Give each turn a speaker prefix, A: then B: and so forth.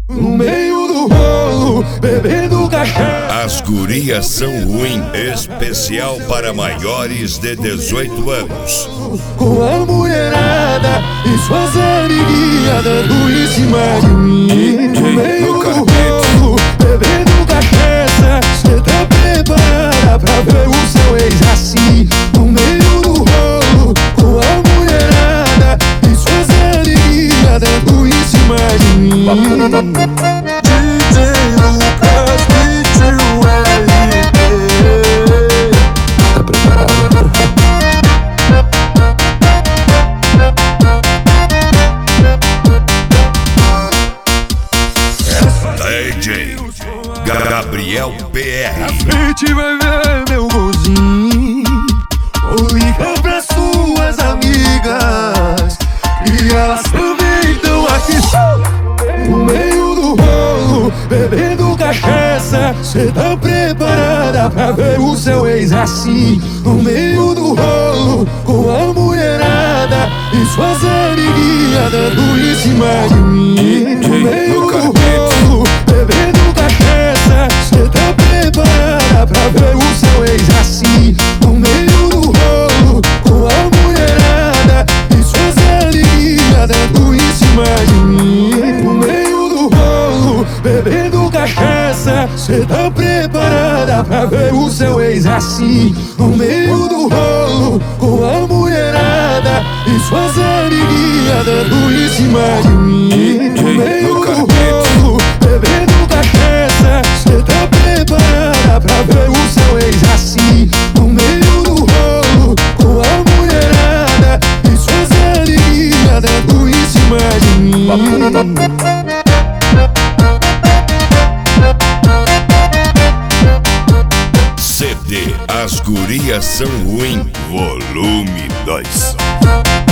A: no meio do rolo, bebendo cachaça.
B: As gurias são ruim, especial para maiores de 18 anos.
A: Com a mulherada e suas amiguinhas dando em cima de mim. No meio do rolo, bebendo cachaça. Cê tá preparada pra ver o seu ex assim? No meio do rolo, com a mulherada e suas amiguinhas dando em cima de mim.
C: DJ Lucas, DJ LP. Tá preparado?
B: DJ Gabriel PR.
A: Na frente vai ver meu golzinho. Vou ligar pra suas amigas e elas também estão aqui. No meio do rolo, bebendo cachaça. Cê tá preparada pra ver o seu ex assim? No meio do rolo, com a mulherada e suas amiguinhas dando em cima de mim. No meio do rolo, bebendo cachaça. Cê tá preparada pra ver o seu ex assim? No meio do rolo, com a mulherada e suas amiguinhas dando em cima de mim. No meio do rolo, bebendo cachaça. Cê tá preparada pra ver o seu ex assim? No meio do rolo, com a mulherada e suas amiguinhas dando em cima de mim. No meio do rolo, bebendo cachaça. Cê tá preparada pra ver o seu ex assim? No meio do rolo, com a mulherada e suas amiguinhas dando em cima de mim.
B: CD As Gurias São Ruim, volume 2.